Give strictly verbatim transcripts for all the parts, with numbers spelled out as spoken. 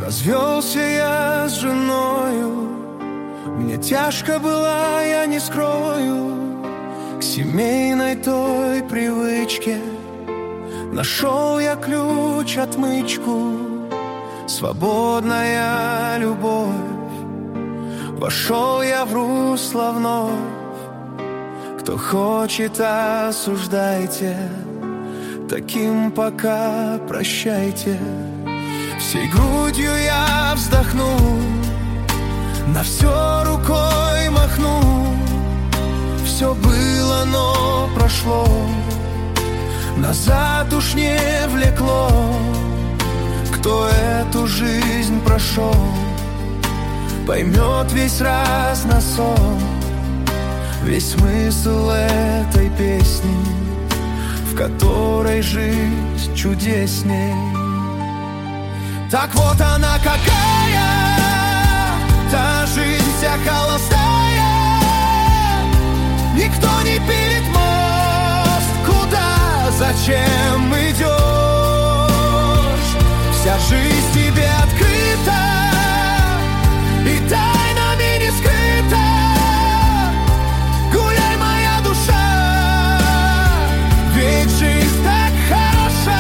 Развелся я с женою, мне тяжко было, я не скрою, к семейной той привычке. Нашел я ключ-отмычку, свободная любовь. Вошел я в русло вновь. Кто хочет, осуждайте, таким пока прощайте. Всей грудью я вздохну, на все рукой махну. Все было, но прошло, назад уж не влекло. Кто эту жизнь прошел, поймет весь разносол, весь смысл этой песни, в которой жизнь чудесней. Так вот она какая, та жизнь вся холостая. Никто не пилит мост, куда, зачем идешь? Вся жизнь тебе открыта и тайнами не скрыта. Гуляй, моя душа, ведь жизнь так хороша.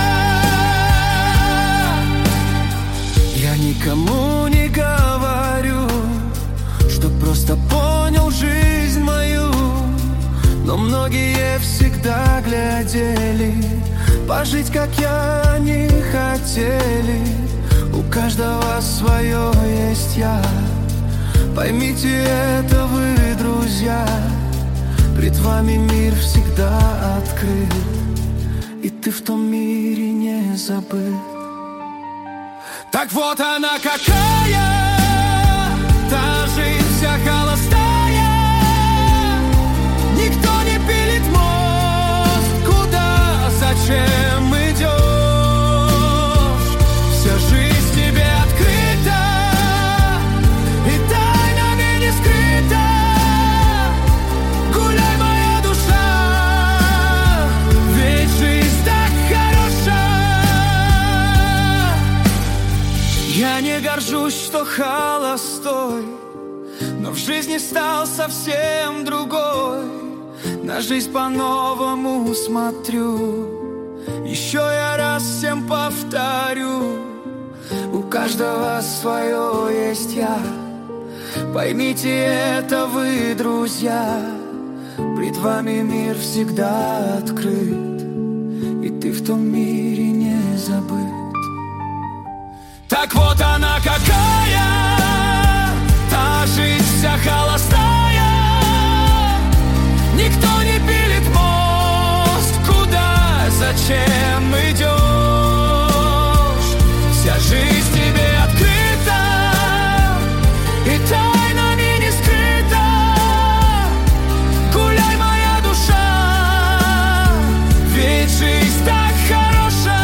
Я никому не говорю, что просто понял жизнь мою, но многие всегда глядели пожить, как я, не хотели. У каждого свое есть я, поймите это вы, друзья. Пред вами мир всегда открыт, и ты в том мире не забыт. Так вот она какая, та жизнь вся холостая. Никто не пилит мост, куда, зачем идешь? Вся жизнь тебе открыта и тайнами не скрыта. Гуляй, моя душа, ведь жизнь так хороша. Я не горжусь, что холостой, но в жизни стал совсем другой. На жизнь по-новому смотрю, еще я раз всем повторю. У каждого свое есть я, поймите это вы, друзья. Пред вами мир всегда открыт, и ты в том мире не забыт. Так вот она какая, та жизнь вся холостая. Никто не пилит мост, куда, зачем идешь? Вся жизнь тебе открыта и тайнами не скрыта. Гуляй, моя душа, ведь жизнь так хороша.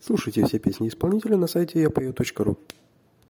Слушайте все песни исполнителя на сайте я пою точка ру.